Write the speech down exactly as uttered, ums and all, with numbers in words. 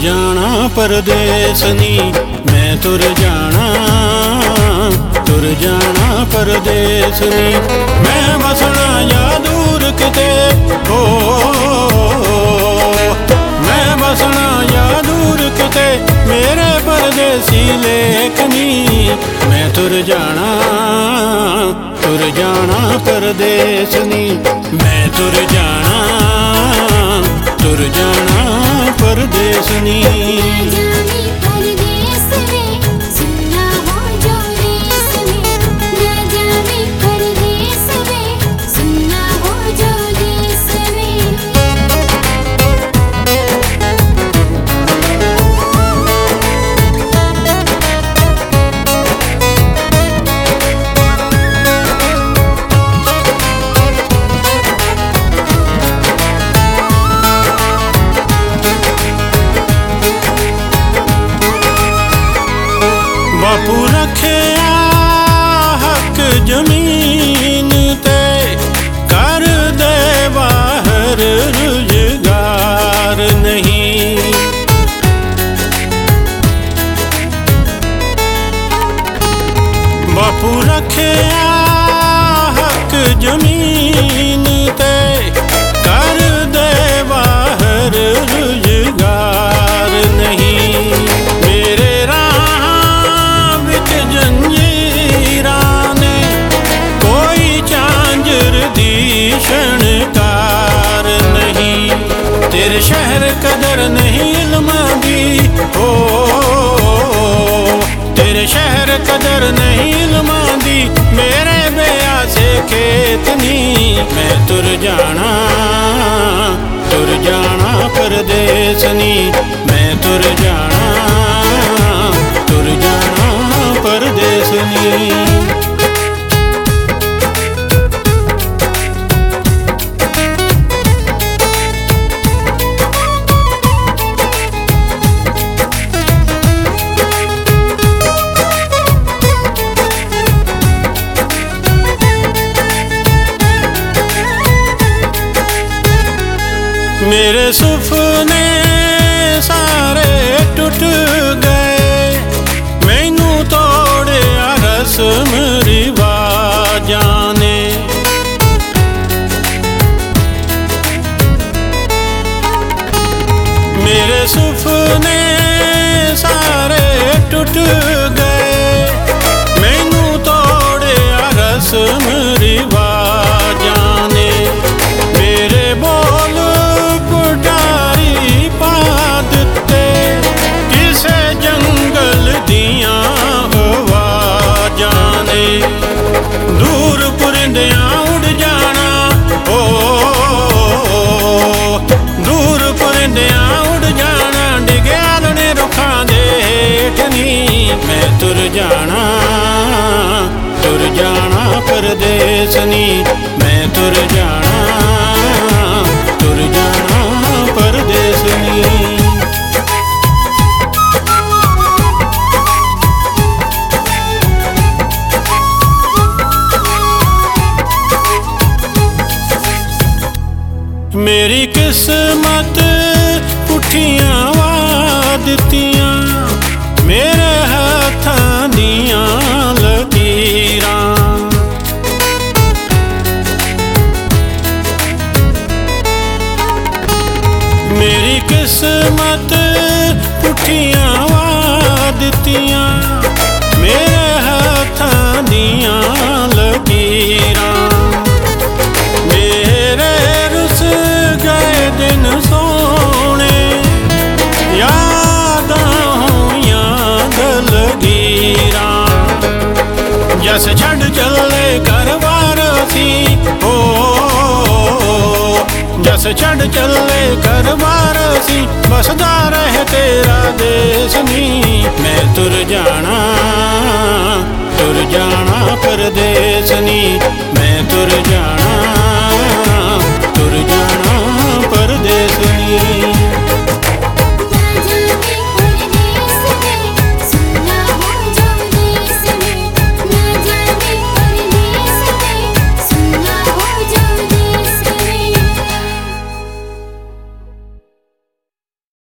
जाना परदेस नी, मैं तुर जाना तुर जाना परदेस नी। मैं बसना या दूर किते हो, मैं बसना या दूर किते मेरे परदेसी लेखनी। मैं तुर जाना तुर जाना परदेस नी, मैं तुर जाना तुर जाना परदेस नी। बापू रखे हक जमीन ते, कर दे बाहर रुजगार नहीं। बापू रखे हक जमीन ते, कर दे बाहर रुजगार नहीं। मेरे शणकार नहीं, तेरे शहर कदर नहीं इल्मां दी हो, तेरे शहर कदर नहीं इल्मां दी मेरे बेया से खेतनी। मैं तुर जाना तुर जाना परदेस नी, मैं तुर जाना तुर जाना परदेस नी। मेरे सुपने सारे टूट गए, मैनू तोड़िया रस्म रिवाजां ने। मेरे सुपने सारे टूट गए, मैनू तोड़िया रस्म रिवाजां ने। मेरे बोल दूर पुरिंदियां उड़ जाना ओ, दूर पुरिंदियां उड़ जाना डिग्याल ने रुखां दे हेठनी। मैं तुर जाना तुर जाना परदेस नी, मैं तुर जाना तुर जाना परदेस नी। मेरी किस्मत पुठियां वादतियां, मेरे हत्थां दियां लकीरां। मेरी किस्मत पुठियां वादतियां, मेरे हत्थां दियां लकीरां। दिन सोने यादां होइयां दलगीरां, जस छड़ चले घरबार सी हो, जस छड़ चले घरबार सी बसदा रहे तेरा देस नी। मैं तुर जाना तुर जाना परदेस नी, मैं तुर जाना